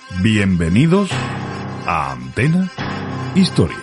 Bienvenidos a Antena Historia.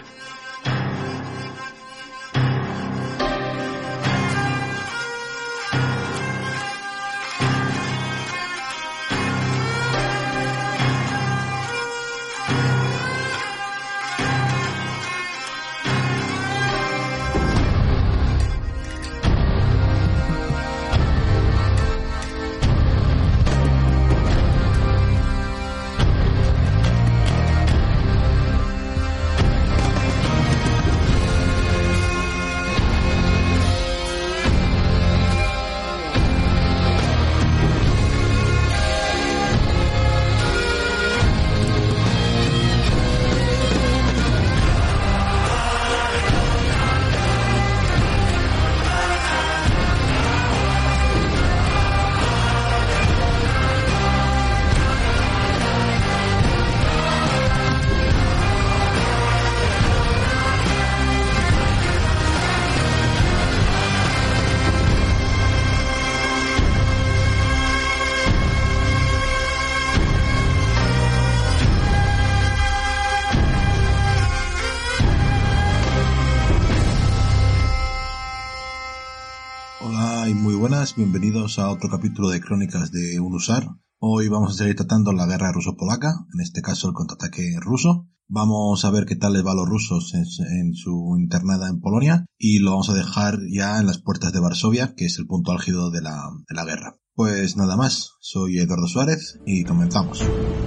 Bienvenidos a otro capítulo de Crónicas de un Husar. Hoy vamos a seguir tratando la guerra ruso-polaca, en este caso el contraataque ruso. Vamos a ver qué tal les va a los rusos en su internada en Polonia y lo vamos a dejar ya en las puertas de Varsovia, que es el punto álgido de la guerra. Pues nada más, soy Eduardo Suárez y comenzamos.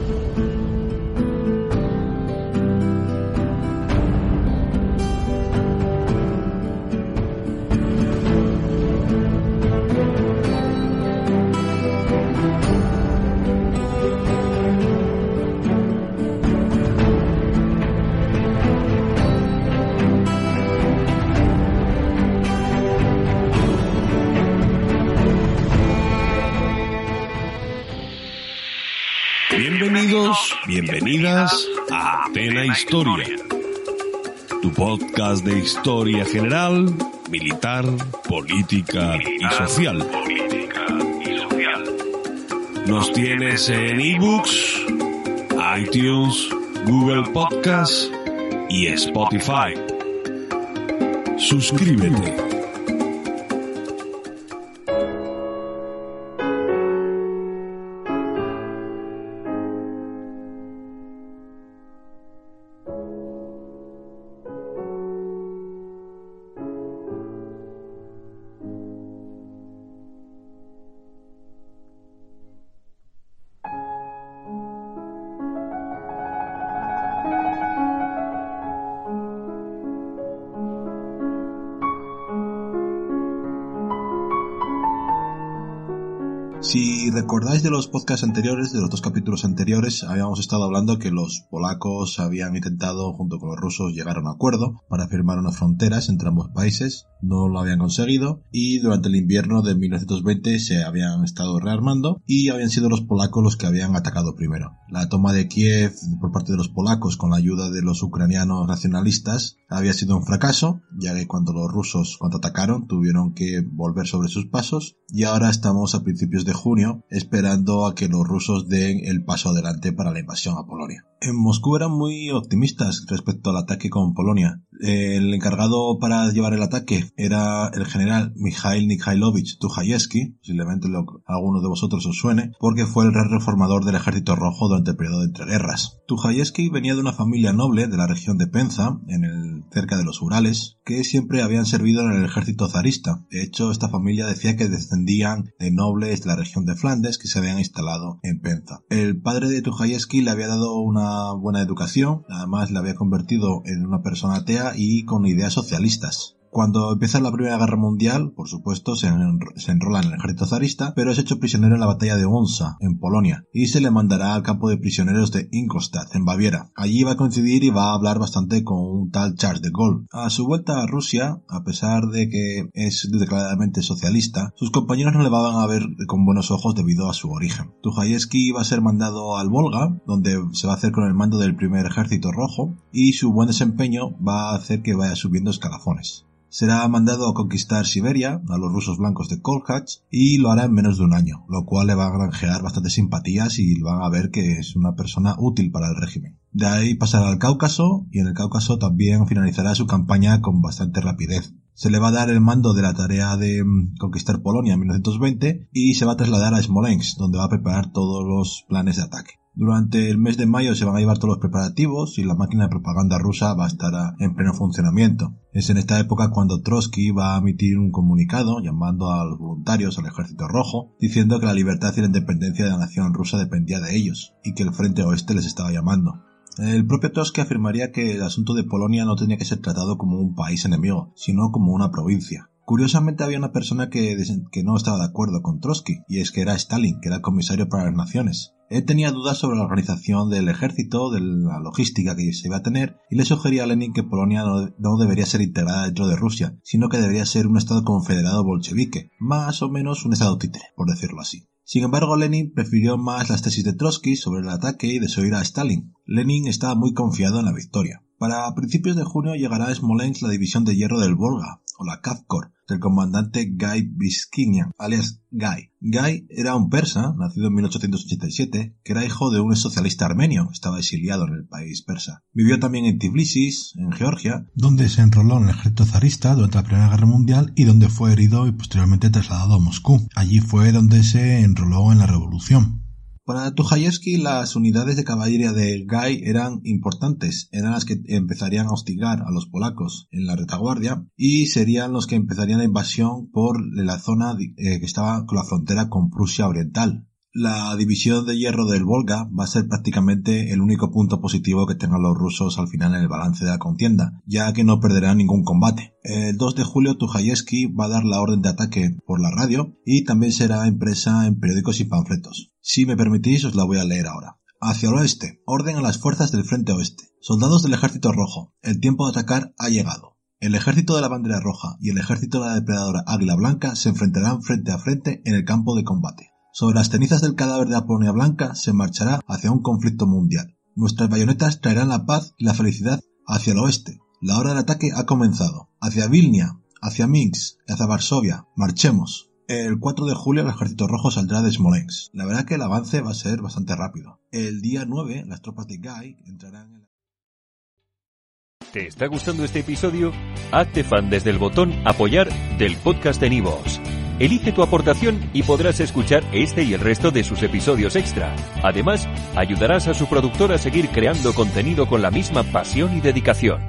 Bienvenidas a Antena Historia, tu podcast de historia general, militar, política y social. Nos tienes en ebooks, iTunes, Google Podcasts y Spotify. Suscríbete. Si recordáis de los podcasts anteriores, de los dos capítulos anteriores, habíamos estado hablando que los polacos habían intentado, junto con los rusos, llegar a un acuerdo para firmar unas fronteras entre ambos países. No lo habían conseguido y durante el invierno de 1920 se habían estado rearmando y habían sido los polacos los que habían atacado primero. La toma de Kiev por parte de los polacos con la ayuda de los ucranianos nacionalistas había sido un fracaso, ya que cuando los rusos contraatacaron tuvieron que volver sobre sus pasos y ahora estamos a principios de junio esperando a que los rusos den el paso adelante para la invasión a Polonia. En Moscú eran muy optimistas respecto al ataque con Polonia. El encargado para llevar el ataque era el general Mikhail Mikhailovich Tukhachevsky, posiblemente a alguno de vosotros os suene, porque fue el rey reformador del Ejército Rojo durante el periodo de entreguerras. Tukhachevsky venía de una familia noble de la región de Penza, cerca de los Urales, que siempre habían servido en el ejército zarista. De hecho, esta familia decía que descendían de nobles de la región de Flandes que se habían instalado en Penza. El padre de Tukhachevsky le había dado una buena educación, además le había convertido en una persona atea y con ideas socialistas. Cuando empieza la Primera Guerra Mundial, por supuesto, se enrola en el ejército zarista, pero es hecho prisionero en la batalla de Onsa, en Polonia, y se le mandará al campo de prisioneros de Ingolstadt, en Baviera. Allí va a coincidir y va a hablar bastante con un tal Charles de Gaulle. A su vuelta a Rusia, a pesar de que es declaradamente socialista, sus compañeros no le van a ver con buenos ojos debido a su origen. Tukhachevsky va a ser mandado al Volga, donde se va a hacer con el mando del primer ejército rojo, y su buen desempeño va a hacer que vaya subiendo escalafones. Será mandado a conquistar Siberia a los rusos blancos de Kolchak y lo hará en menos de un año, lo cual le va a granjear bastantes simpatías y van a ver que es una persona útil para el régimen. De ahí pasará al Cáucaso y en el Cáucaso también finalizará su campaña con bastante rapidez. Se le va a dar el mando de la tarea de conquistar Polonia en 1920 y se va a trasladar a Smolensk, donde va a preparar todos los planes de ataque. Durante el mes de mayo se van a llevar todos los preparativos y la máquina de propaganda rusa va a estar en pleno funcionamiento. Es en esta época cuando Trotsky va a emitir un comunicado llamando a los voluntarios al Ejército Rojo, diciendo que la libertad y la independencia de la nación rusa dependía de ellos y que el Frente Oeste les estaba llamando. El propio Trotsky afirmaría que el asunto de Polonia no tenía que ser tratado como un país enemigo, sino como una provincia. Curiosamente había una persona que no estaba de acuerdo con Trotsky, y es que era Stalin, que era el comisario para las naciones. Él tenía dudas sobre la organización del ejército, de la logística que se iba a tener, y le sugería a Lenin que Polonia no debería ser integrada dentro de Rusia, sino que debería ser un estado confederado bolchevique, más o menos un estado títere, por decirlo así. Sin embargo, Lenin prefirió más las tesis de Trotsky sobre el ataque y desoír a Stalin. Lenin estaba muy confiado en la victoria. Para principios de junio llegará a Smolensk la división de hierro del Volga, o la Kavkor, del comandante Guy Biskinian, alias Guy. Guy era un persa, nacido en 1887, que era hijo de un socialista armenio, estaba exiliado en el país persa. Vivió también en Tbilisi, en Georgia, donde se enroló en el ejército zarista durante la Primera Guerra Mundial y donde fue herido y posteriormente trasladado a Moscú. Allí fue donde se enroló en la revolución. Para Tukhachevsky las unidades de caballería de Guy eran importantes, eran las que empezarían a hostigar a los polacos en la retaguardia y serían los que empezarían la invasión por la zona que estaba con la frontera con Prusia Oriental. La división de hierro del Volga va a ser prácticamente el único punto positivo que tengan los rusos al final en el balance de la contienda, ya que no perderán ningún combate. El 2 de julio Tukhachevsky va a dar la orden de ataque por la radio y también será impresa en periódicos y panfletos. Si me permitís os la voy a leer ahora. Hacia el oeste, orden a las fuerzas del Frente Oeste. Soldados del Ejército Rojo, el tiempo de atacar ha llegado. El ejército de la bandera roja y el ejército de la depredadora Águila Blanca se enfrentarán frente a frente en el campo de combate. Sobre las cenizas del cadáver de la Polonia Blanca se marchará hacia un conflicto mundial. Nuestras bayonetas traerán la paz y la felicidad hacia el oeste. La hora del ataque ha comenzado. Hacia Vilnia, hacia Minsk, hacia Varsovia. Marchemos. El 4 de julio el Ejército Rojo saldrá de Smolensk. La verdad que el avance va a ser bastante rápido. El día 9 las tropas de Guy entrarán en... ¿Te está gustando este episodio? Hazte fan desde el botón Apoyar del podcast de Nivos. Elige tu aportación y podrás escuchar este y el resto de sus episodios extra. Además, ayudarás a su productor a seguir creando contenido con la misma pasión y dedicación.